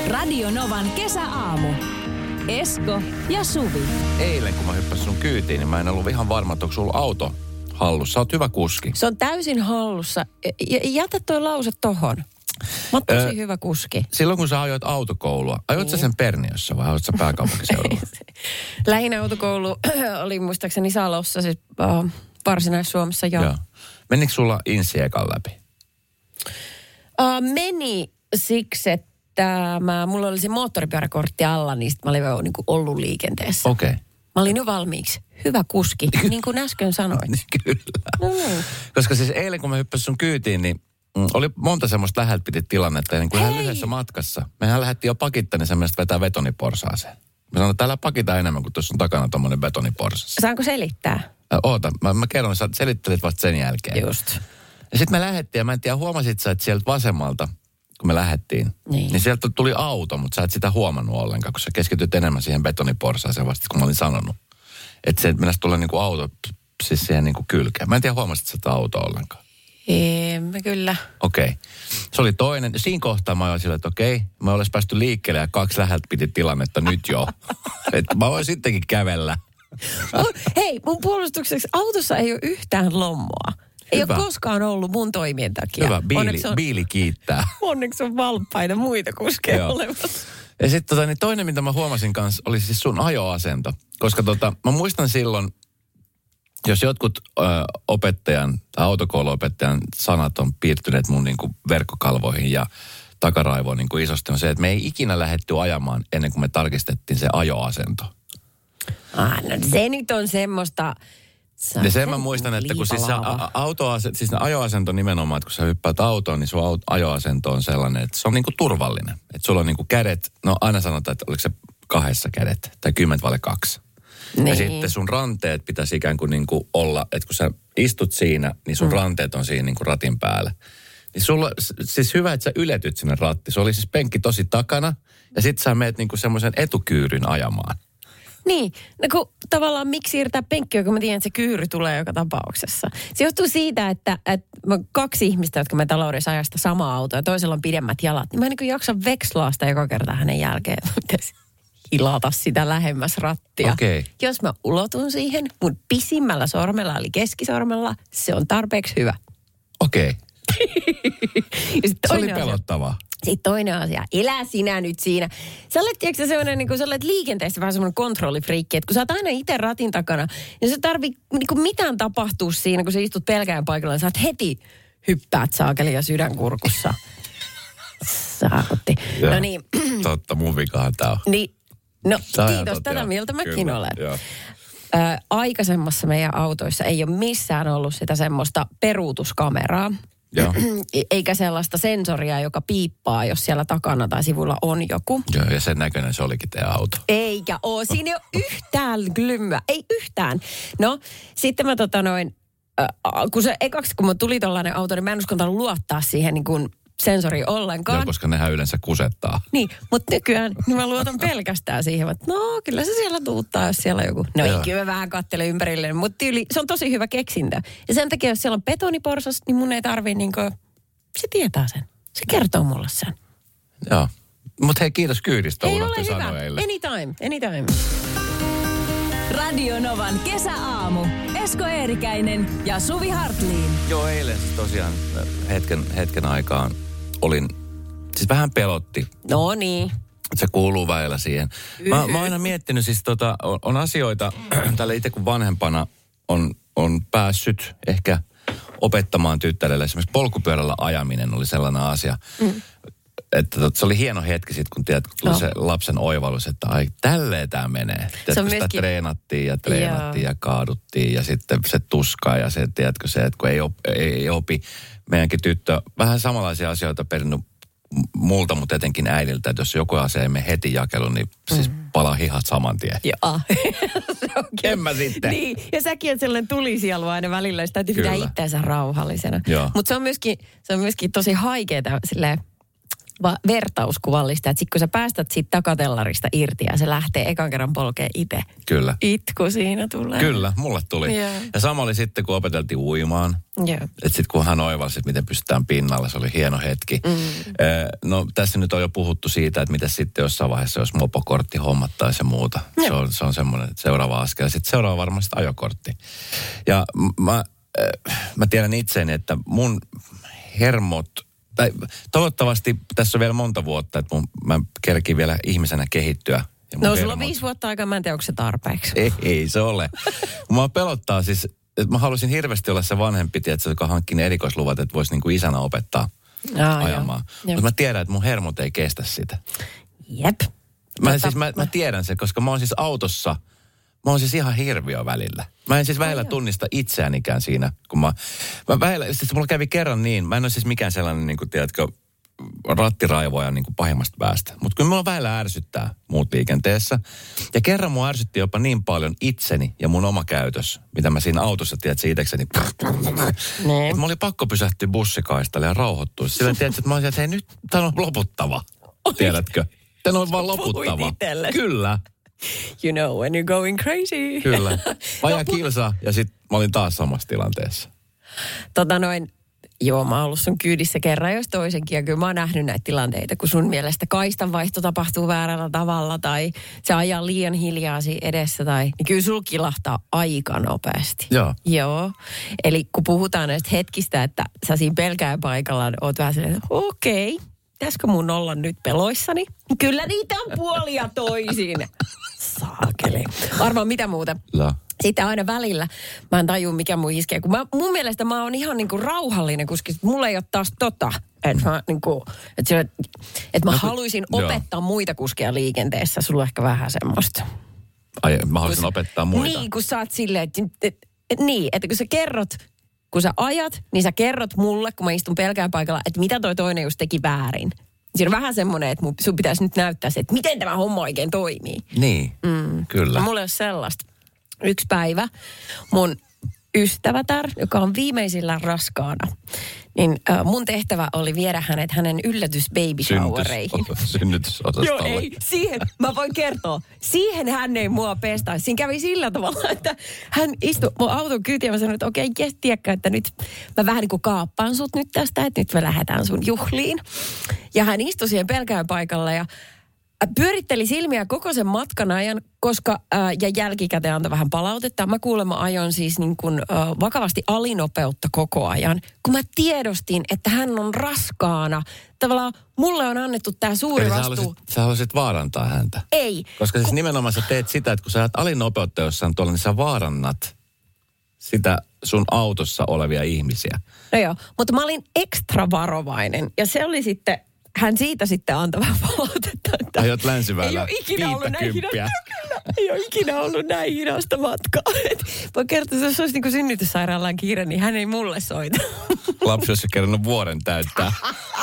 Radio Novan kesäaamu. Esko ja Suvi. Eilen kun mä hyppäsin sun kyytiin, niin mä en ollut ihan varma, että onko sulla auto hallussa. Sä oot hyvä kuski. Se on täysin hallussa. Jätä toi lause tohon. Mä oon tosi hyvä kuski. Silloin kun sä ajoit autokoulua, ajoit sä sen Perniössä vai ajoit sä pääkaupunkiseudulla? Lähinnä autokoulu oli muistaakseni Salossa, siis Varsinais-Suomessa joo. Menikö sulla insi ekan läpi? Meni siksi, että mulla oli se moottoripyöräkortti alla, niin sit mä olin jo niin kuin ollut liikenteessä. Okei. Okay. Mä olin jo valmiiksi. Hyvä kuski, niin kuin äsken sanoit. Kyllä. Koska siis eilen kun mä hyppäsin sun kyytiin, niin oli monta semmoista läheltä piti tilannetta. Ja niin kuin ihan lyhyessä matkassa. Mehän lähdettiin jo pakittamaan, niin semmoista vetää betoniporsaaseen. Mä sanoin, että täällä pakita enemmän, kuin tuossa on takana tommonen betoniporsas. Saanko selittää? Oota, mä kerron, sä selittelit vasta sen jälkeen. Just. Ja sitten me lähdettiin, ja mä en tiedä, huomasit sä, että sieltä vasemmalta, kun me lähdettiin, niin sieltä tuli auto, mutta sä et sitä huomannut ollenkaan, kun sä keskityt enemmän siihen betoniporsaaseen vasta, kun mä olin sanonut. Että se mennäisi tulla niinku auto siis siihen niinku kylkeen. Mä en tiedä, huomasit sä sitä autoa ollenkaan. Emme kyllä. Okei. Se oli toinen. Siinä kohtaa mä olin sillä, että okei, mä olisi päästy liikkeelle ja 2 läheltä piti tilannetta nyt jo. Että mä voin sittenkin kävellä. Hei, mun puolustukseksi autossa ei ole yhtään lommoa. Ei ole koskaan ollut mun toimien takia. Hyvä, biili kiittää. Onneksi on valppaina muita kuskeja olemassa. Ja sitten niin toinen, mitä mä huomasin kanssa, oli siis sun ajoasento. Koska mä muistan silloin, jos jotkut opettajan tai autokouluopettajan sanat on piirtyneet mun niinku verkkokalvoihin ja takaraivoon niinku isosti, on se, että me ei ikinä lähdetty ajamaan ennen kuin me tarkistettiin se ajoasento. No se nyt on semmoista. Ja sen mä muistan, että kun siis ajoasento nimenomaan, että kun sä hyppäät autoon, niin sun ajoasento on sellainen, että se on niinku turvallinen. Että sulla on niinku kädet, no aina sanotaan, että oliko se 2 kädet tai 10-2. Niin. Ja sitten sun ranteet pitäisi ikään kuin niinku olla, että kun sä istut siinä, niin sun ranteet on siinä niinku ratin päällä. Niin sulla, siis hyvä, että sä yletyt sinne ratti. Se oli siis penkki tosi takana ja sit sä meet niinku semmoisen etukyyryn ajamaan. Niin, no kun tavallaan miksi siirtää penkkiä, kun mä tiedän, että se kyyry tulee joka tapauksessa. Se johtuu siitä, että 2 ihmistä, jotka me taloudessa ajasta samaa autoa ja toisella on pidemmät jalat, niin mä en niin jaksa vekslaa sitä joka kerta hänen jälkeen. Pitäisi hilata sitä lähemmäs rattia. Okay. Jos mä ulotun siihen, mun pisimmällä sormella eli keskisormella, se on tarpeeksi hyvä. Okei. Se oli pelottavaa. Sitten toinen asia, elä sinä nyt siinä. Sä olet, tiedätkö sellainen, niin kun sä olet liikenteessä vähän semmoinen kontrollifriikki, että kun sä oot aina itse ratin takana, niin sä tarvii niin mitään tapahtua siinä, kun sä istut pelkään paikalla, niin sä oot heti hyppäät saakeli ja sydänkurkussa. Saakotti. No niin. Totta, mun vikahan tää on. Niin, no kiitos, tätä mieltä mäkin olen. Aikaisemmassa meidän autoissa ei ole missään ollut sitä semmoista peruutuskameraa. Joo. Eikä sellaista sensoria, joka piippaa, jos siellä takana tai sivulla on joku. Joo, ja sen näköinen se olikin teidän auto. Eikä ole. Siinä ei ole yhtään glymyä. Ei yhtään. No, sitten mä kun mä tuli tollainen auto, niin mä en uskaltanut luottaa siihen niin kuin sensori ollenkaan. Joo, koska nehän yleensä kusettaa. Niin, mutta nykyään niin mä luotan pelkästään siihen, että no kyllä se siellä tuuttaa, jos siellä on joku. No ei, kyllä mä vähän katselen ympärille, mutta se on tosi hyvä keksintö. Ja sen takia, jos siellä on betoniporsas, niin mun ei tarvii se tietää sen. Se kertoo mulle sen. Joo, mutta hei, kiitos kyydistä. Ei ole hyvä. Anytime. Radio Novan kesäaamu. Esko Eerikäinen ja Suvi Hartliin. Joo, eilen siis tosiaan hetken aikaan olin, siis vähän pelotti. No niin. Se kuuluu väillä siihen. Mä oon aina miettinyt siis on asioita, tällä itse kun vanhempana on päässyt ehkä opettamaan tyttärelle. Esimerkiksi polkupyörällä ajaminen oli sellainen asia. Että se oli hieno hetki sitten, kun tuli se lapsen oivallus, että ai, tälleen tämä menee. Tiedätkö, sitä treenattiin ja kaaduttiin ja sitten se tuskaa ja se, tiedätkö se, että kun ei opi. Meidänkin tyttö vähän samanlaisia asioita perinnyt multa, mutta etenkin äidiltä, että jos joku asia ei mene heti jakeluun, niin siis palaa hihat saman tien. Joo. En mä sitten. Niin, ja säkin oot sellainen tulisielu aina välillä, sitä täytyy pitää itseänsä rauhallisena. Mutta se on myöskin tosi haikeeta silleen, vertauskuvallista, että sit kun sä päästät siitä takatellarista irti ja se lähtee ekan kerran polkee itse. Kyllä. Itku siinä tulee. Kyllä, mulle tuli. Yeah. Ja sama oli sitten, kun opeteltiin uimaan. Yeah. Että sitten kun hän oivalsi, miten pystytään pinnalla, se oli hieno hetki. No tässä nyt on jo puhuttu siitä, että mitä sitten jossain vaiheessa, jos mopokortti hommattaisiin ja muuta. Yeah. Se on semmoinen seuraava askel. Sitten seuraava varmasti ajokortti. Ja mä tiedän itseäni, että mun hermot, tai toivottavasti tässä on vielä monta vuotta, että mä kerkin vielä ihmisenä kehittyä. No sulla on 5 vuotta aikaa, mä en tiedä, onko se tarpeeksi. Ei se ole. Mua pelottaa siis, että mä haluaisin hirveästi olla se vanhempi, joka hankki ne erikoisluvat, että voisi niin kuin isänä opettaa ajamaan. Mutta mä tiedän, että mun hermot ei kestä sitä. Jep. Mä tiedän sen, koska mä oon siis autossa, mä oon siis ihan hirviö välillä. Mä en siis välillä tunnista itseänikään siinä, kun mä välillä, siis mulla kävi kerran niin, mä en ole siis mikään sellainen, niin kuin tiedätkö, rattiraivoja niin kuin pahimmasta päästä. Mutta kyllä mulla välillä ärsyttää muut liikenteessä. Ja kerran mua ärsytti jopa niin paljon itseni ja mun oma käytös, mitä mä siinä autossa, tiedätkö, itsekseni. Mä oli pakko pysähtyä bussikaistalle ja rauhoittua. Sillä tiedätkö, että mä olisin, että hei nyt, tää on loputtava. Tiedätkö? Tää on vaan loputtava. Kyllä. You know when you're going crazy. Kyllä. Vajaa kilsa ja sit mä olin taas samassa tilanteessa. Joo, mä oon ollut sun kyydissä kerran jos toisenkin, ja kyllä mä oon nähnyt näitä tilanteita, kun sun mielestä kaistanvaihto tapahtuu väärällä tavalla, tai se ajaa liian hiljaa siinä edessä, niin kyllä sulla kilahtaa aika nopeasti. Joo. Eli kun puhutaan näistä hetkistä, että sä siinä pelkääpaikalla oot vähän silleen, että okei, pitäisikö mun olla nyt peloissani? Kyllä niitä on puolia toisin. Saakeli. Arvaa mitä muuta. No. Sitten aina välillä, mä en tajua mikä mun iskee, kun mun mielestä mä oon ihan niinku rauhallinen, koska mulla ei ole taas että mä, niinku, että mä haluaisin opettaa muita kuskeja liikenteessä. Sulla on ehkä vähän semmoista. Ai, mä haluaisin opettaa muita? Niin, kun sä oot silleen, että kun sä kerrot, kun sä ajat, niin sä kerrot mulle, kun mä istun pelkään paikalla, että mitä toi toinen just teki väärin. Siinä on vähän semmoinen, että sun pitäisi nyt näyttää se, että miten tämä homma oikein toimii. Niin, kyllä. Ja mulla ei ole sellaista. Yksi päivä mun ystävätär, joka on viimeisillä raskaana, niin mun tehtävä oli viedä hänen yllätys baby showereihin. Synnytysosastolle. Joo, ei. Siihen, mä voin kertoa, siihen hän ei mua pestaisi. Siinä kävi sillä tavalla, että hän istui mun auton kyytiin ja mä sanoin, että okei, tiedätkö, että nyt mä vähän niin kuin kaappaan sut nyt tästä, että nyt me lähdetään sun juhliin. Ja hän istui siihen pelkään paikalla ja pyöritteli silmiä koko sen matkan ajan, koska, ja jälkikäteen antoi vähän palautetta. Mä kuulemma ajon siis niin kuin, vakavasti alinopeutta koko ajan, kun mä tiedostin, että hän on raskaana. Tavallaan mulle on annettu tää suuri vastuu. Sä haluaisit vaarantaa häntä? Ei. Koska siis nimenomaan sä teet sitä, että kun sä oot alinopeutta jossain tuolla, niin sä vaarannat sitä sun autossa olevia ihmisiä. No joo, mutta mä olin ekstra varovainen ja se oli sitten... Hän siitä sitten antoi vähän palautetta, että... Ajot Länsiväylä 50. Ei ole ikinä ollut näin hidasta matkaa. Voi kertoa, että jos olisi niin kuin synnytyssairaalaan kiire, niin hän ei mulle soita. Lapsi olisi kerran vuoden täyttää.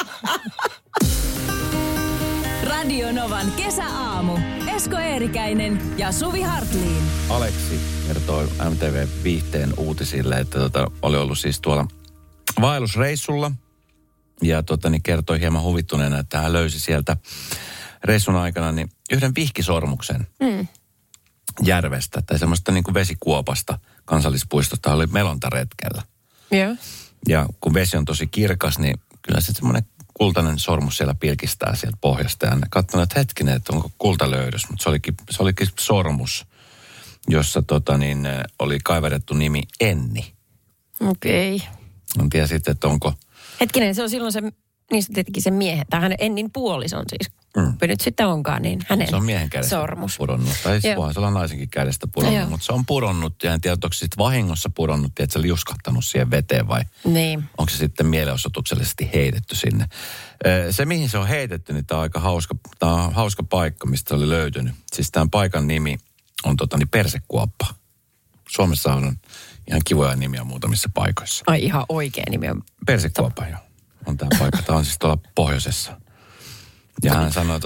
Radio Novan kesäaamu. Esko Eerikäinen ja Suvi Hartliin. Aleksi kertoi MTV-viihteen uutisille, että oli ollut siis tuolla vaellusreissulla. Ja kertoi hieman huvittuneena, että hän löysi sieltä reissun aikana niin yhden vihkisormuksen järvestä tai semmoista niin kuin vesikuopasta kansallispuistosta. Oli melontaretkellä. Joo. Ja kun vesi on tosi kirkas, niin kyllä se semmoinen kultainen sormus siellä pilkistää sieltä pohjasta. Ja katsoin, että hetkinen, että onko kultalöydös, mutta se olikin sormus, jossa oli kaiverrettu nimi Enni. Okei. Okay. En tiedä sitten, että onko... Hetkinen, se on silloin se, niin se tietenkin se miehen, tai hänen Ennin puolison siis. Nyt sitten onkaan, niin hänen se on miehen kädestä sormus. pudonnut. Tai voihan se olla naisenkin kädestä pudonnut, mutta se on pudonnut. Ja en tiedä, onko se sitten vahingossa pudonnut, että se oli juskahtanut siihen veteen vai niin. Onko se sitten mielenosoituksellisesti heitetty sinne. Se, mihin se on heitetty, niin tämä on aika hauska paikka, mistä se oli löytynyt. Siis tämän paikan nimi on Persekuoppa. Suomessa on ihan kivoja nimiä muutamissa paikoissa. Ai ihan oikea nimi on. Persekuoppa, joo. On tämä paikka. Tämä on siis tuolla pohjoisessa. Ja hän sanoi,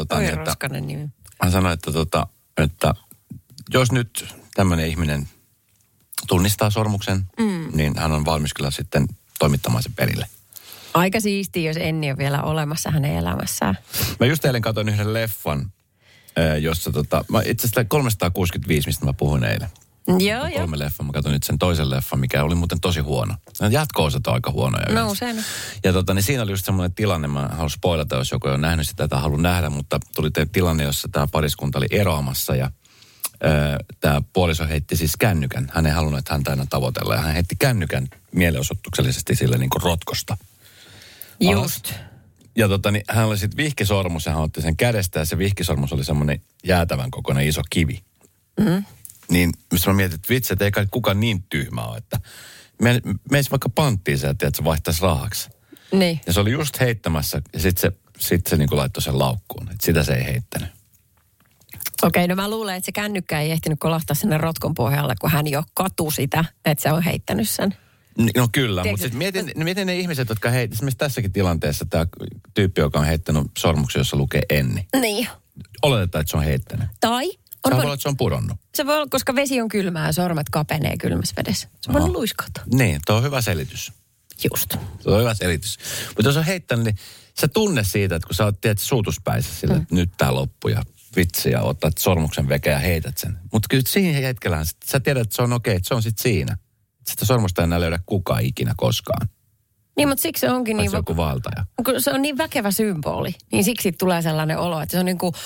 että jos nyt tämmöinen ihminen tunnistaa sormuksen, niin hän on valmis kyllä sitten toimittamaan sen perille. Aika siistiä, jos Enni on vielä olemassa hänen elämässään. Mä just eilen katsoin yhden leffan, jossa itse asiassa 365, mistä mä puhuin eilen. Joo. 3 leffaa. Mä katsoin nyt sen toisen leffan, mikä oli muuten tosi huono. Jatko-osat on aika huonoja. No usein. Ja niin siinä oli just semmoinen tilanne, mä haluan spoilata, jos joku ei ole nähnyt sitä tai haluan nähdä, mutta tuli tilanne, jossa tämä pariskunta oli eroamassa ja tämä puoliso heitti siis kännykän. Hän ei halunnut, että häntä aina tavoitella ja hän heitti kännykän mielenosoituksellisesti sille niin kuin rotkosta. Just. Ja niin hän oli sitten vihkisormus ja hän otti sen kädestä ja se vihkisormus oli semmoinen jäätävän kokoinen iso kivi. Mm-hmm. Niin mistä mä mietin, että vitsi, että ei kai kukaan niin tyhmä ole, että meis vaikka panttiin se, että se vaihtaisi rahaksi. Niin. Ja se oli just heittämässä ja sitten se niin kuin laittoi sen laukkuun, että sitä se ei heittänyt. Okei, no mä luulen, että se kännykkä ei ehtinyt kolahtaa sinne rotkon pohjalle, kun hän jo katui sitä, että se on heittänyt sen. No kyllä, mutta sitten mietin ne ihmiset, jotka esimerkiksi tässäkin tilanteessa tämä tyyppi, joka on heittänyt sormuksen, jossa lukee Enni. Niin. Oletetaan, että se on heittänyt. Tai? Se voi olla, että se on pudonnut. Se voi olla, koska vesi on kylmää ja sormet kapenee kylmässä vedessä. Se voi luiskata. Niin, tuo on hyvä selitys. Just. Tuo on hyvä selitys. Mutta jos on heittänyt, niin sä tunne siitä, että kun sä oot suutuspäissä sille, että nyt tää loppuu ja vitsi ja otat sormuksen vekeä ja heität sen. Mutta kyllä siinä hetkellä sä tiedät, että se on okei, että se on sitten siinä. Sitä sormusta ei enää löydä kukaan ikinä koskaan. Niin, mutta siksi se onkin niin... joku valtaja. Kun se on niin väkevä symboli, niin siksi tulee sellainen olo, että se on niin kuin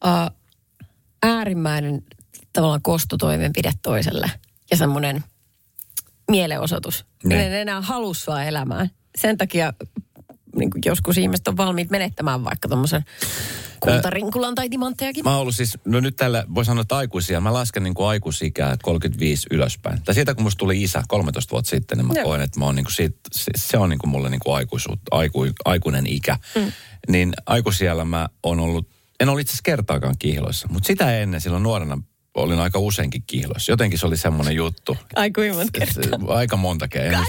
äärimmäinen tavallaan kostotoimenpide toiselle ja semmoinen mielenosoitus. Ne ei enää halua sua elämään. Sen takia niin kuin joskus ihmiset on valmiit menettämään vaikka tommosen kultarinkulan tai timanttejakin. Mä oon ollut siis, no nyt tällä voi sanoa, että aikuisia. Mä lasken niin kuin aikuisikää 35 ylöspäin. Tai siitä kun musta tuli isä 13 vuotta sitten, niin mä koen, että mä oon niin kuin siitä, se on niin kuin mulle niin kuin aikuinen ikä. Niin aikuisiällä mä oon ollut, en ole itse asiassa kertaakaan kihloissa. Mutta sitä ennen silloin nuorena olin aika useinkin kihloissa. Jotenkin se oli semmoinen juttu. Ai kuinka monta kertaa? Aika monta kertaa.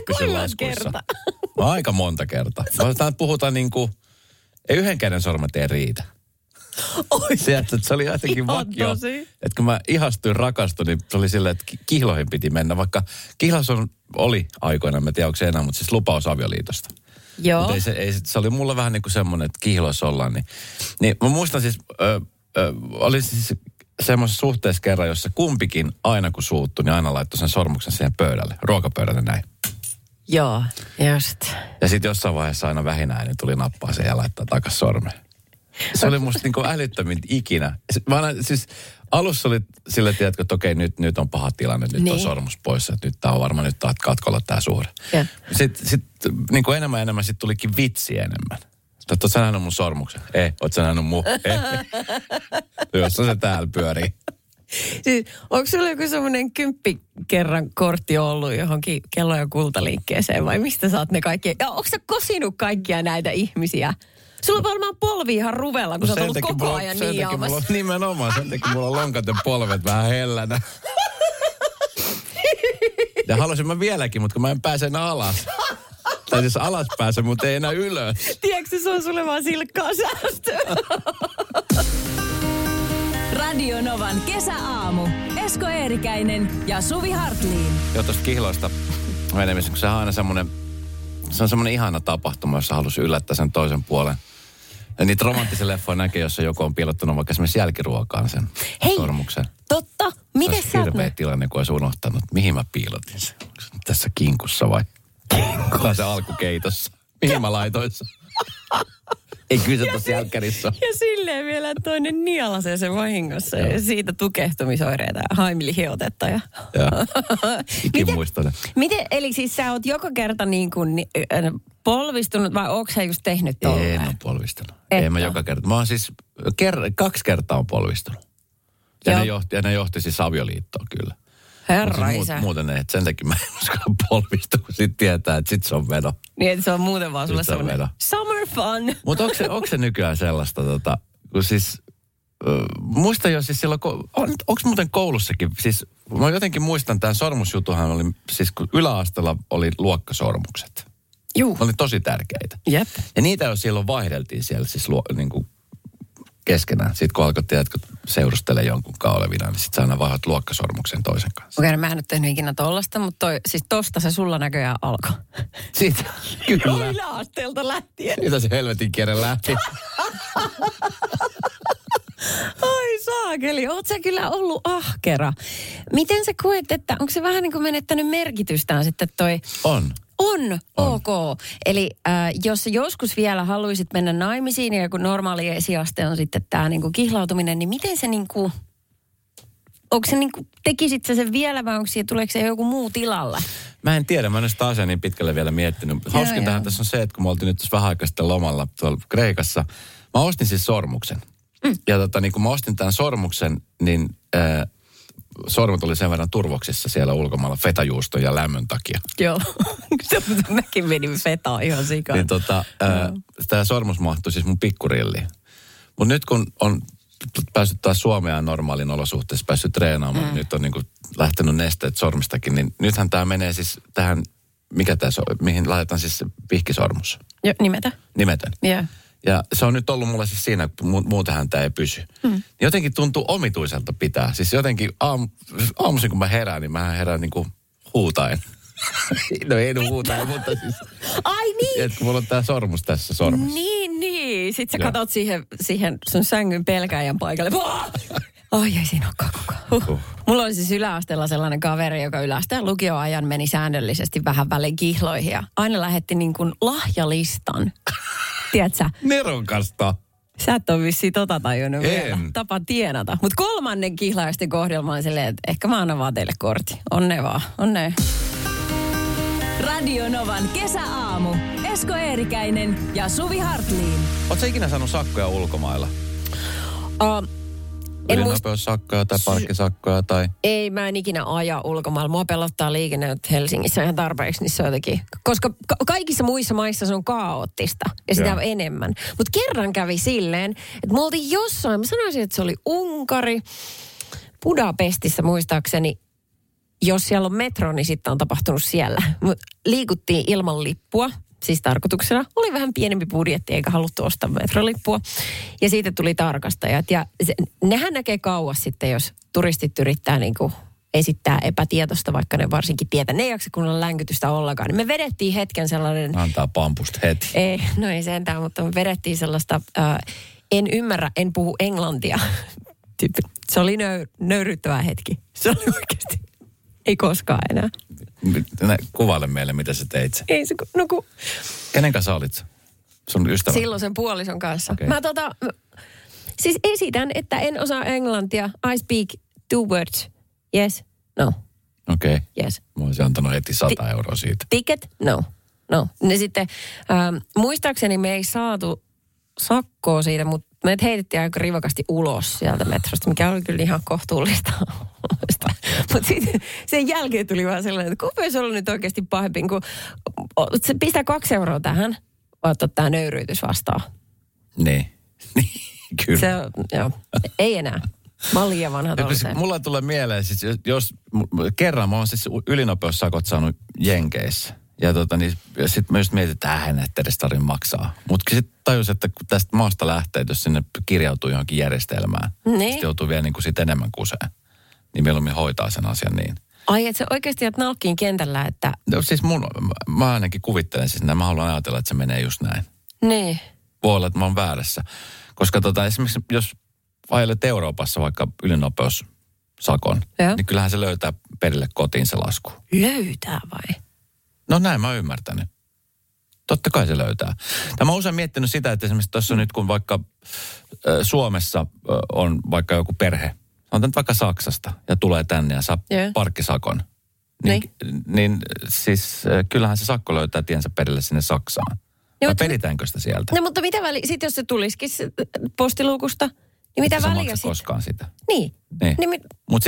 Aika monta kertaa. Puhutaan niin kuin, ei yhden käden sormet ei riitä. Sieltä, että se oli jotenkin vakio. Että kun mä ihastuin, rakastuin, niin se oli silleen, että kihloihin piti mennä. Vaikka kihlas oli aikoina, mä en tiedä onko se enää, mutta siis lupaus avioliitosta. Joo. Mutta se oli mulla vähän niin kuin semmoinen, että kihloissa ollaan. Niin mä muistan siis, oli siis semmoisessa suhteessa kerran, jossa kumpikin aina kun suuttui, niin aina laittoi sen sormuksen siihen pöydälle, ruokapöydälle näin. Joo, just. Ja sitten jossain vaiheessa aina vähinäinen tuli nappaa sen ja laittaa takas sormen. Se oli musta niin kuin älyttömin ikinä. Siis alussa oli sille, tiedätkö, että okei, nyt on paha tilanne, nyt on sormus pois, että nyt tää on varmaan, nyt katkolla tää suhde. Sitten niin kuin enemmän sit tulikin vitsi enemmän. Ootko sä nähnyt mun sormuksen? Ei. Ootko sä nähnyt mun? Ei. Jossa se täällä pyörii. Siis, onko sulla joku semmoinen 10 kerran kortti ollut johonkin kello- ja kultaliikkeeseen vai mistä saat ne kaikki? Ja onko sä kosinut kaikkia näitä ihmisiä? Sulla on varmaan polvi ihan ruvella, kun sä oot ollut koko ajan niiaamassa. Nimenomaan, sen takia mulla on lonkat ja polvet vähän hellänä. Ja haluaisin mä vieläkin, mutta kun mä en pääse enää alas. Tai siis alas pääse, mutta ei enää ylös. Tiedätkö, se on sulle vaan silkkaa säästöä. Radio Novan kesäaamu. Esko Eerikäinen ja Suvi Hartliin. Joo, tuosta kihloista menemisen, kun se on aina semmoinen, se on semmoinen ihana tapahtuma, jossa halusi yllättää sen toisen puolen. Ja niitä romanttisia leffoja näkee, jossa joku on piilottanut vaikka esimerkiksi jälkiruokaan sen sormuksen. Totta. Miten sä oot? Hirveä tilanne, kun olisi unohtanut, mihin mä piilotin sen. Onko se tässä kinkussa vai? Kinkussa. Se alkukeitossa. Mihin mä laitoin sen? Ei kyllä se tuossa jälkkärissä. Ja silleen vielä toinen nielasee sen vahingossa. Ja siitä tukehtumisoireita ja haimilihiotetta. Ja Ikin muistan. Miten, eli siis sä oot joka kerta niin kuin polvistunut vai ootko sä just tehnyt tolleen? En ole polvistunut. En mä joka kerta. Mä oon siis 2 kertaa on polvistunut. Ja ne johti siis avioliittoon kyllä. Herra isä. Muuten ei, että sen takia mä en uskalla polvistua, kun sit tietää, että sit se on vedo. Niin, että se on muuten vaan sulle sellainen summer fun. Mutta onko se nykyään sellaista, kun siis, muistan jo siis silloin, onko muuten koulussakin, siis mä jotenkin muistan, tämän sormusjutuhan oli, siis kun yläasteella oli luokkasormukset. Juu. Ne oli tosi tärkeitä. Jep. Ja niitä jo silloin vaihdeltiin siellä siis niin kuin keskenään. Sitten kun alkoi, seurustelee jonkun kanssa olevina, niin sit sä aina vaihdat luokkasormuksen toisen kanssa. Okei, mä en ole tehnyt ikinä tollasta, mutta siis tosta se sulla näköjään alkoi. Siitä, kyllä. Yläasteelta lähtien. Siitä se helvetin kierre lähti. Ai saakeli, oot sä kyllä ollut ahkera. Miten sä koet, että onko se vähän niin kuin menettänyt merkitystään sitten toi... On. Ok. Eli jos joskus vielä haluaisit mennä naimisiin ja kun normaali esiaste on sitten tämä niinku kihlautuminen, niin miten se niinku, onko se niinku, tekisit sä sen vielä vai tuleeko se joku muu tilalle? Mä en tiedä, mä en ole sitä asiaa niin pitkälle vielä miettinyt. Hauskintahan tässä on se, että kun me oltiin nyt tässä vähän aikaa sitten lomalla tuolla Kreikassa, mä ostin siis sormuksen. Ja niin kun mä ostin tämän sormuksen, niin... sormet oli sen verran turvoksissa siellä ulkomailla fetajuuston ja lämmön takia. Joo, mäkin menin fetaa ihan sikaan. Niin tämä sormus mahtui siis mun pikkurilliin. Mutta nyt kun on päässyt taas Suomeen normaalin olosuhteessa, päässyt treenaamaan, nyt on niinku lähtenyt nesteet sormistakin, niin nythän tämä menee siis tähän, mikä tässä on, mihin laitetaan siis pihkisormus. Joo, nimetön. Yeah. Ja se on nyt ollut mulla siis siinä, kun muutenhan tämä ei pysy. Jotenkin tuntuu omituiselta pitää. Siis jotenkin aamuisin, kun mä herään, niin mä herään niin kuin huutaen. No ei huutaen, mutta siis... Ai niin! Että kun mulla on tää sormus tässä sormessa. Niin. Sitten sä katot siihen sun sängyn pelkääjän paikalle. Ai ei siinä olekaan kukaan. Mulla oli siis yläasteella sellainen kaveri, joka yläasteen lukioajan meni säännöllisesti vähän väliin kihloihin. Ja aina lähetti niin kuin lahjalistan. Tiedätkö? Nerokasta. Sä et ole vissiin tajunnut vielä. Tapa tienata. Mutta kolmannen kihlaisten kohdalla mä olin silleen, että ehkä mä annan vaan teille kortti. Onne vaan, onne. Radio Novan kesäaamu. Esko Eerikäinen ja Suvi Hartliin. Ootko sä ikinä saanut sakkoja ulkomailla? Ylinopeussakkoja tai parkkisakkoja tai... Ei, mä en ikinä aja ulkomailla. Mua pelottaa liikenne Helsingissä ihan tarpeeksi, niin se on jotenkin... Koska kaikissa muissa maissa se on kaoottista ja sitä on enemmän. Mutta kerran kävi silleen, että me oltiin jossain, mä sanoisin, että se oli Unkari, Budapestissa muistaakseni. Jos siellä on metro, niin sitten on tapahtunut siellä. Mut liikuttiin ilman lippua. Siis tarkoituksena oli vähän pienempi budjetti, eikä haluttu ostaa metrolippua. Ja siitä tuli tarkastajat. Ja nehän näkee kauas sitten, jos turistit yrittää niinku esittää epätietoista, vaikka ne varsinkin tietää. Ne ei jaksa kunnolla länkytystä ollenkaan. Niin me vedettiin hetken sellainen... Antaa pampusta heti. Ei, no ei sentään, mutta me vedettiin sellaista... en ymmärrä, en puhu englantia. Se oli nöyryttävä hetki. Se oli oikeasti... Ei koskaan enää. Kuvaile meille, mitä sä teit. Ei se, Kenen kanssa olit? Sun ystävä? Silloin sen puolison kanssa. Okay. Mä siis esitän, että en osaa englantia. I speak 2 words. Yes, no. Okei. Okay. Yes. Mä olisin antanut heti 100 euroa siitä. Ticket? No. Ne sitten, muistaakseni me ei saatu sakkoa siitä, mutta me heitettiin aika rivakasti ulos sieltä metrosta, mikä oli kyllä ihan kohtuullista. Mutta sitten sen jälkeen tuli vaan sellainen, että kumpi olisi ollut nyt oikeasti pahempi, kun se pistää 2 euroa tähän, ottaa tämä nöyryytys vastaan. Niin, kyllä. Se, joo, ei enää. Mä olen liian vanha tolliseen. Mulla tulee mieleen, siis jos kerran mä oon siis ylinopeussakot saanut Jenkeissä. Ja niin sitten mä just mietin, että et edes tarvitse maksaa. Mutta sitten tajus, että kun tästä maasta lähtee, jos sinne kirjautuu johonkin järjestelmään, sitten joutuu vielä niin kuin sit enemmän kuseen. Niin mieluummin hoitaa sen asian niin. Ai, että sä oikeasti oot nalkkiin kentällä, että... No siis mä ainakin kuvittelen siis, että mä haluan ajatella, että se menee just näin. Niin. Voi olla, että mä oon väärässä. Koska esimerkiksi jos ajelet Euroopassa vaikka ylinopeussakon, niin kyllähän se löytää perille kotiin se lasku. Löytää vai? No näin mä oon ymmärtänyt. Totta kai se löytää. Mä oon usein miettinyt sitä, että esimerkiksi tuossa nyt kun vaikka Suomessa on vaikka joku perhe, on nyt vaikka Saksasta ja tulee tänne ja saa parkkisakon, niin siis kyllähän se sakko löytää tiensä perille sinne Saksaan. Vai peritäänkö sitä sieltä? No mutta mitä väliä, sitten jos se tulisikin postiluukusta, niin mitä väliä sitten? Koskaan sitä. Niin. Mutta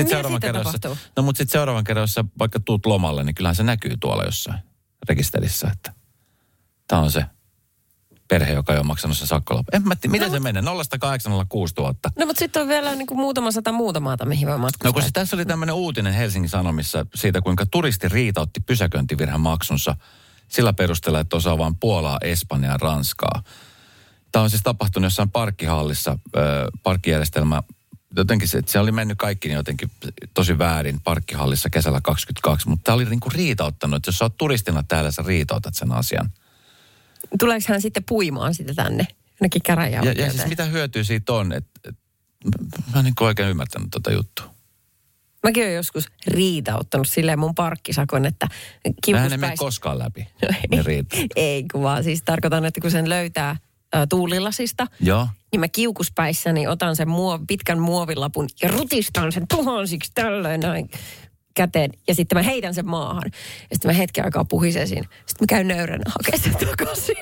sitten seuraavan kerran, jos sä vaikka tuut lomalle, niin kyllähän se näkyy tuolla jossain rekisterissä, että tämä on se perhe, joka ei ole maksanut sen sakkolapun. En mä tiedä, miten se menee? 0-806 000. No mutta sitten on vielä niin kuin muutama sata muuta maata, mihin voi matkustaa. No kun tässä oli tämmöinen uutinen Helsingin Sanomissa siitä, kuinka turisti riitautti pysäköintivirhän maksunsa sillä perusteella, että osaa vain Puolaa, Espanjaa, Ranskaa. Tämä on siis tapahtunut jossain parkkihallissa. Parkkijärjestelmä jotenkin se oli mennyt kaikki niin jotenkin tosi väärin parkkihallissa kesällä 22, mutta tämä oli niin kuin riitauttanut, että jos sä oot turistina täällä, sä riitautat sen asian. Tuleeko hän sitten puimaan sitä tänne, ainakin käräjäoikeuteen? Ja siis mitä hyötyä siitä on, että mä en niin oikein ymmärtänyt tota juttua. Mäkin olen joskus riitauttanut silleen mun parkkisakon, että Mähän ei mene koskaan läpi, ne riitaa. Ei, kun vaan siis tarkoitan, että kun sen löytää tuulilasista, joo, niin mä kiukuspäissäni otan sen pitkän muovilapun ja rutistan sen tuhansiksi tällöin näin käteen. Ja sitten mä heitän sen maahan. Ja sitten mä hetken aikaa puhisen siinä. Sitten mä käyn nöyränä hakemaan sen takaisin.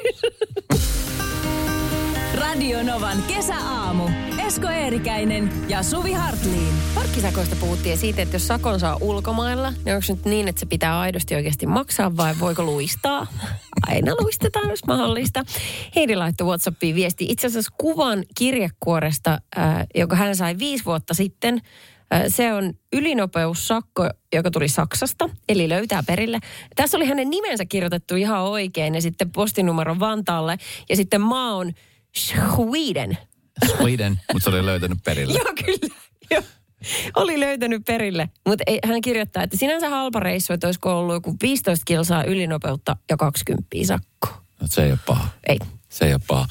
Radio Novan kesäaamu. Esko Eerikäinen ja Suvi Hartliin. Parkkisakoista puhuttiin siitä, että jos sakon saa ulkomailla, niin onko nyt niin, että se pitää aidosti oikeasti maksaa vai voiko luistaa? Aina luistetaan, jos mahdollista. Heidi laittoi WhatsAppiin viesti itse asiassa kuvan kirjekuoresta, jonka hän sai 5 vuotta sitten. Se on ylinopeussakko, joka tuli Saksasta, eli löytää perille. Tässä oli hänen nimensä kirjoitettu ihan oikein ja sitten postinumero Vantaalle ja sitten maa on Sweden, mutta se oli löytänyt perille. Joo, kyllä. Joo. Oli löytänyt perille, mutta hän kirjoittaa, että sinänsä halpa reissu, että olisiko ollut joku 15 kilsaa ylinopeutta ja 20 sakkoa. No, se ei ole paha. Ei. Se ei ole paha.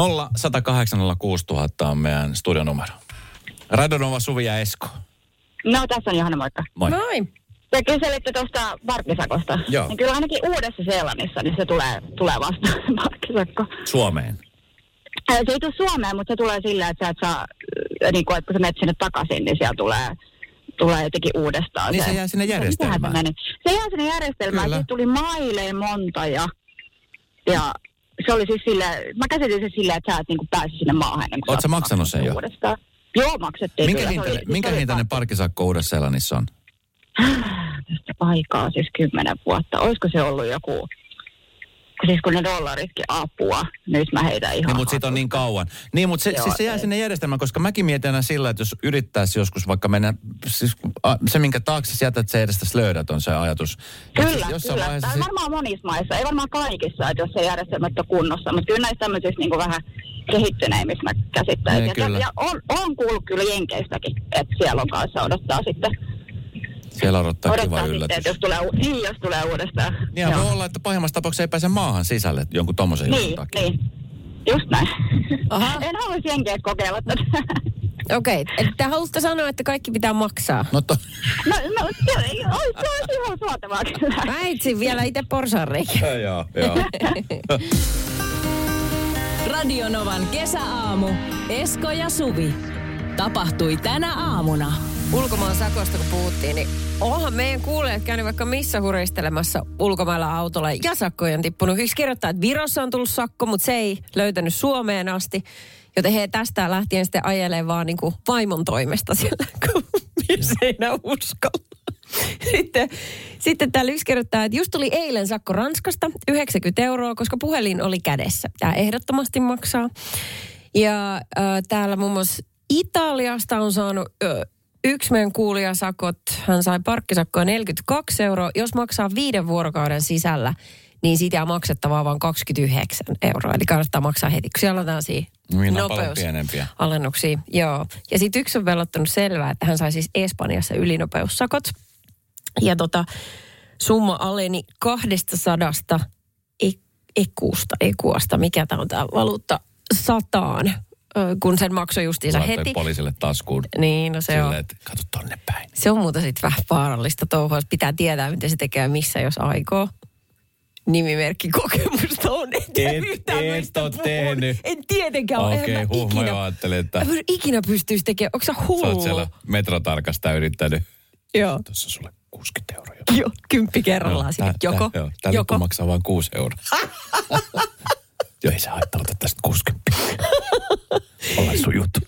0806000 on meidän studionumero. Radio Nova, Suvi ja Esko. No, tässä on Johanna, moikka. Moi. Moi. Te kyselitte tuosta parkkisakosta. Joo. Niin kyllä ainakin Uudessa-Seelannissa, niin se tulee vastaan parkkisakko. Suomeen. Se ei tule Suomeen, mutta se tulee sillä, että sä et saa, niin kuin, että kun sä menet sinne takaisin, niin siellä tulee jotenkin uudestaan. Niin se jää sinne järjestelmään. Se jää sinne järjestelmään. Siitä tuli maileen monta ja se oli siis silleen, mä käsitin se silleen, että sä et niin kuin pääsi sinne maahan. Oletko sä maksanut sen jo? Uudestaan. Joo, maksettiin. Minkä hintainen parkkisakko Uudessa-Seelannissa on? Tästä aikaa siis 10 vuotta. Olisiko se ollut joku... Siis kun ne dollaritkin apua, nyt mä heitän ihan... Niin, mutta siitä on niin kauan. Niin, mutta se jää sinne järjestelmään, koska mäkin mietin aina sillä, että jos yrittäisi joskus vaikka mennä... Siis se, minkä taakse sä jätät, se edestä slöydät on se ajatus. Kyllä. Tämä on varmaan monissa maissa, ei varmaan kaikissa, että jos se järjestelmät on kunnossa. Mutta kyllä näissä tämmöisissä niin vähän kehittyneimmässä mä käsittäisin. Ja on kuullut kyllä Jenkeistäkin, että siellä on kanssa odottaa sitten... Siellä odottaa kiva yllätys. Sitten, jos tulee uudestaan. Niin, voi olla, että pahimmassa tapauksessa ei pääse maahan sisälle jonkun tommosen jutun takia. Niin, just näin. Aha. En haluaisi jenkeä kokeilla tätä. Okei, eli te haluatte sanoa, että kaikki pitää maksaa? No se olisi ihan suotavaa kyllä. Mä etsin vielä itse porsaanreikiä. Joo. Radio Novan kesäaamu. Esko ja Suvi. Tapahtui tänä aamuna. Ulkomaan sakosta kun puhuttiin, niin onhan meidän kuulijat käynyt vaikka missä huristelemassa ulkomailla autolla ja sakkoja on tippunut. Yksi kirjoittaa, että Virossa on tullut sakko, mutta se ei löytänyt Suomeen asti. Joten he tästä lähtien sitten ajelee vaan niin kuin vaimon toimesta siellä, kun mies ei enää uskalla. Sitten täällä yksi kirjoittaa, että just tuli eilen sakko Ranskasta, 90 €, koska puhelin oli kädessä. Tämä ehdottomasti maksaa. Ja täällä muun muassa Italiasta on saanut yksi meidän kuulija sakot. Hän sai parkkisakkoa 42 €. Jos maksaa 5 vuorokauden sisällä, niin siitä jää maksettavaa vain 29 €. Eli kannattaa maksaa heti, kun siellä on tällaisia nopeusalennuksia. Joo. Ja sitten yksi on velottanut selvää, että hän sai siis Espanjassa ylinopeussakot. Ja summa aleni 200 ekuasta, mikä tämä on tämä valuutta, 100, kun sen maksoi justiinsa heti. Laittoi poliisille taskuun. Niin, no se silleen, on. että kato tonne päin. Se on muuta sitten vähän vaarallista touhua. Pitää tietää, miten se tekee missä, jos aikoo. Nimimerkki kokemusta on. Et ole tehnyt. En tietenkään ole. Okei, mä jo ajattelin, että... Mä ikinä pystyisi tekemään. Onko sä hullu? Sä oot siellä metrotarkasta yrittänyt. Joo. Tuossa sulle 60 €. Joo, 10 kerrallaan sinne. Joko? Tää lippu maksaa vain 6 €. Joo, ei se haittaa, ota tästä 60. Ollaan sun juttu.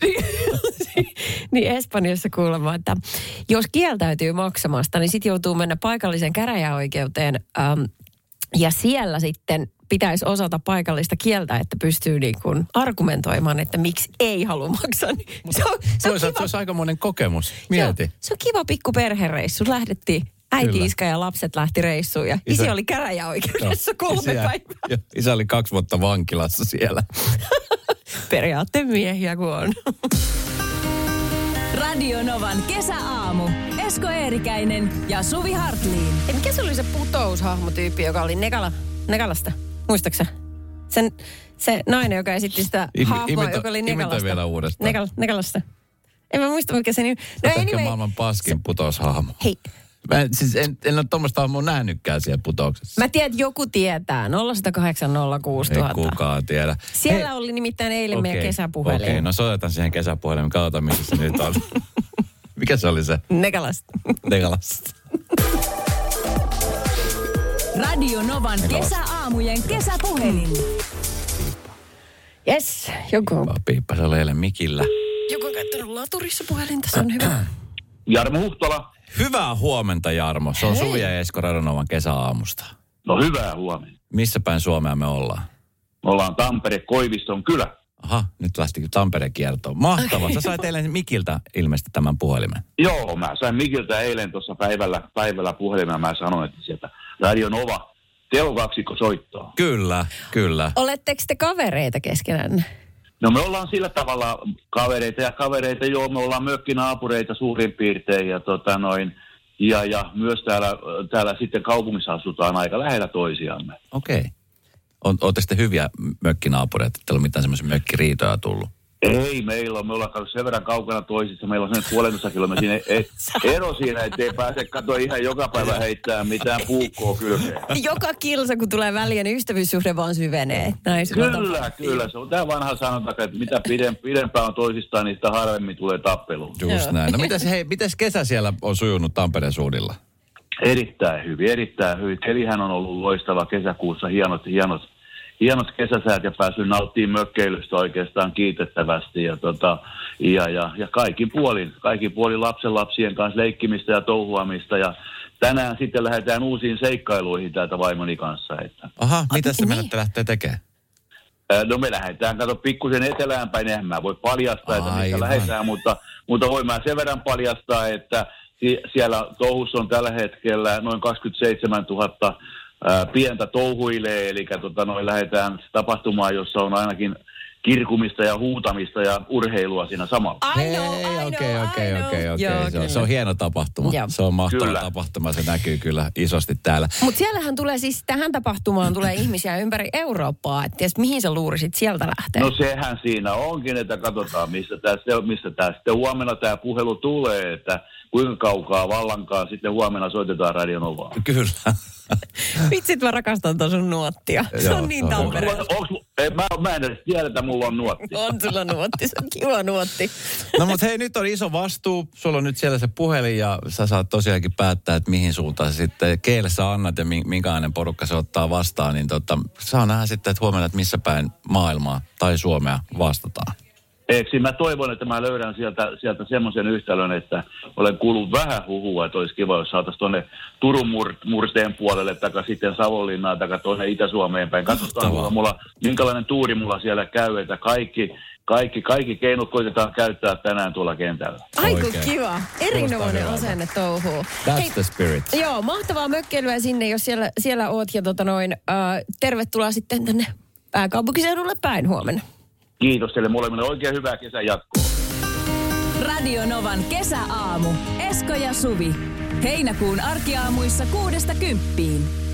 Niin Espanjassa kuulemma, että jos kieltäytyy maksamasta, niin sitten joutuu mennä paikalliseen käräjäoikeuteen. Ja siellä sitten pitäisi osata paikallista kieltä, että pystyy niin kuin argumentoimaan, että miksi ei halua maksaa. Se olisi aikamoinen kokemus. Mieti. Se on kiva pikku perhereissu. Lähdettiin. Äiti, iskä ja lapset lähti reissuun ja isi oli käräjäoikeudessa 3 päivää. Isä oli 2 vuotta vankilassa siellä. Periaatteen miehiä kun on. Radio Novan kesäaamu. Esko Eerikäinen ja Suvi Hartliin. Mikä se oli se putoushahmotyyppi, joka oli Nekalasta? Muistaaksä? Se nainen, joka esitti sitä hahmoa, joka oli Nekalasta. Imita vielä uudestaan. Nekalasta. En mä muista, mikä se nimi. No ehkä maailman paskin putoushahmo. Hei. En ole tuommoista hahmoa nähnytkään siellä putouksessa. Mä tiedän, että joku tietää. 0806000. Ei kukaan tiedä. Siellä oli nimittäin eilen meidän kesäpuhelin. Okei, no soitetaan siihen kesäpuhelin. Katsotaan, missä se nyt on. Mikä se oli se? Nekalasta. Radio Novan kesäaamujen kesäpuhelin. Yes, joku on. Piippa, se oli eilen mikillä. Joku on käyttänyt laturissa puhelinta, se on hyvä. Jarmo Huhtola. Hyvää huomenta, Jarmo. Se on Suvi ja Esko Radio Novan kesäaamusta. No hyvää huomenta. Missä päin Suomea me ollaan? Me ollaan Tampere, Koiviston kylä. Aha, nyt lähti Tampere kiertoon. Mahtavaa. Sä sait eilen Mikiltä ilmeisesti tämän puhelimen. Joo, mä sain Mikiltä eilen tuossa päivällä puhelimen. Mä sanoin, että sieltä Radio Nova telokaksikko soittaa. Kyllä. Oletteko te kavereita keskenään? No me ollaan sillä tavalla kavereita, joo, me ollaan mökkinaapureita suurin piirtein ja myös täällä sitten kaupungissa asutaan aika lähellä toisiamme. Okei. Ootte sitten hyviä mökkinaapureita, että ei ole mitään semmoisia mökkiriitoja tullut? Ei, me ollaan sen verran kaukana toisissa. Meillä on sen 1,5 kilometrin ero siinä, ettei pääse katsoa ihan joka päivä heittää mitään puukkoa kylkeen. Joka kilsa, kun tulee väliin, niin ystävyyssuhde vaan syvenee. Kyllä. Se on tämä vanha sanonta, että mitä pidempään on toisistaan, niin sitä harvemmin tulee tappeluun. Just näin. No mitäs kesä siellä on sujunut Tampereen suudilla? Erittäin hyvin. Kelihän on ollut loistava kesäkuussa, hienot kesäsäät ja päässyt nauttimaan mökkeilystä oikeastaan kiitettävästi ja kaikin puolin lapsenlapsien kanssa leikkimistä ja touhuamista ja tänään sitten lähdetään uusiin seikkailuihin täältä vaimoni kanssa. Aha, mitä se menette lähtee tekemään? No me lähdetään, pikkusen eteläänpäin, eihän mä voi paljastaa, että mistä lähdetään, mutta voin mä sen verran paljastaa, että siellä touhussa on tällä hetkellä noin 27 000 pientä touhuilee, eli lähdetään tapahtumaan, jossa on ainakin kirkumista ja huutamista ja urheilua siinä samalla. Okei. Se on hieno tapahtuma. Joo. Se on mahtava tapahtuma, se näkyy kyllä isosti täällä. Mutta siellähän tulee siis, tähän tapahtumaan tulee ihmisiä ympäri Eurooppaa, että mihin sä luurisit sieltä lähtee? No sehän siinä onkin, että katsotaan, mistä tää sitten huomenna tämä puhelu tulee, että kuinka kaukaa vallankaan sitten huomenna soitetaan Radio Novaa. Kyllä. Vitsit, mä rakastan ton sun nuottia. Se on niin Tampereella. Mä en edes tiedä, että mulla on nuotti. On sulla nuotti, se on kiva nuotti. No mutta hei, nyt on iso vastuu. Sulla on nyt siellä se puhelin ja sä saat tosiaankin päättää, että mihin suuntaan sitten keille sä annat ja minkälainen porukka se ottaa vastaan. Niin saa nähdä sitten, että huomenna, että missä päin maailmaa tai Suomea vastataan. Eikö mä toivon, että mä löydän sieltä semmoisen yhtälön, että olen kuullut vähän huhua, että olisi kiva, jos saataisiin tuonne Turun murteen puolelle, tai sitten Savonlinnaan, tai tuonne Itä-Suomeen päin. Katsotaan, minkälainen tuuri mulla siellä käy, että kaikki keinot koitetaan käyttää tänään tuolla kentällä. Aiku kiva. Erinomainen asenne touhuu. That's the spirit. Joo, mahtavaa mökkeilyä sinne, jos siellä oot. Ja tervetuloa sitten tänne pääkaupunkiseudulle päin huomenna. Kiitos teille molemmille. Oikein hyvää kesän jatkoa. Radio Novan kesäaamu. Esko ja Suvi. Heinäkuun arkiaamuissa 6–10.